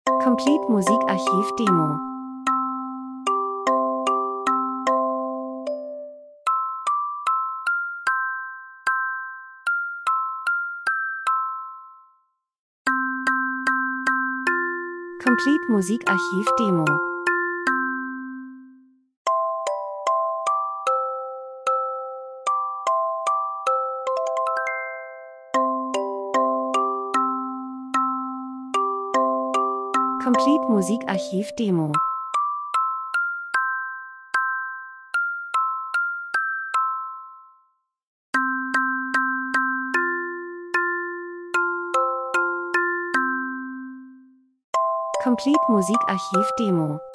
Complete Musikarchiv Demo. Complete Musikarchiv Demo. Complete Musikarchiv Demo. Complete Musikarchiv Demo.